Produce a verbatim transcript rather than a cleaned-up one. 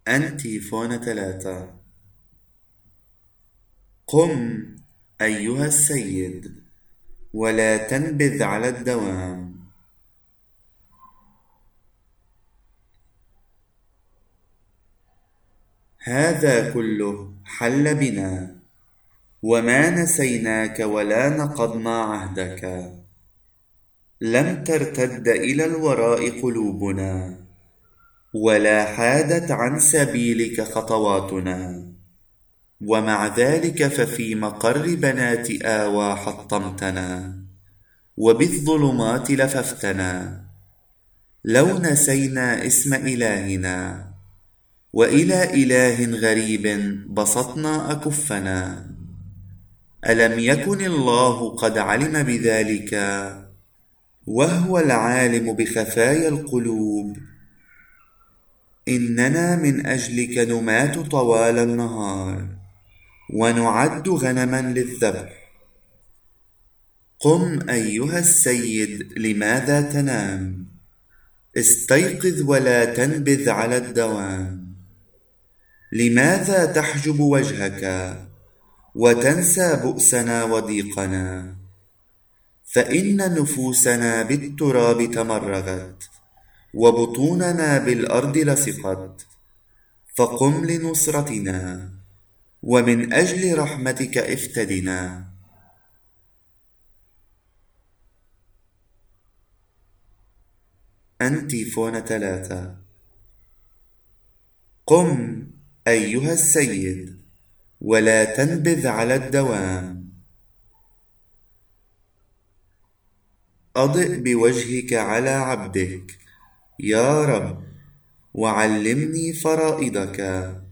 أنتيفون ثلاثة. قم أيها السيد ولا تنبذ على الدوام. هذا كله حل بنا وما نسيناك ولا نقضنا عهدك. لم ترتد إلى الوراء قلوبنا ولا حادت عن سبيلك خطواتنا، ومع ذلك ففي مقر بنات آوى حطمتنا وبالظلمات لففتنا. لو نسينا اسم إلهنا وإلى إله غريب بسطنا أكفنا. ألم يكن الله قد علم بذلك وهو العالم بخفايا القلوب؟ إننا من أجلك نمات طوال النهار ونعد غنما للذبح. قم أيها السيد، لماذا تنام؟ استيقظ ولا تنبذ على الدوام. لماذا تحجب وجهك وتنسى بؤسنا وضيقنا؟ فإن نفوسنا بالتراب تمرغت وبطوننا بالأرض لصقت. فقم لنصرتنا ومن أجل رحمتك افتدنا. أنتيفون ثلاثة. قم أيها السيد ولا تنبذ على الدوام. أضئ بوجهك على عبدك يا رب وعلمني فرائضك.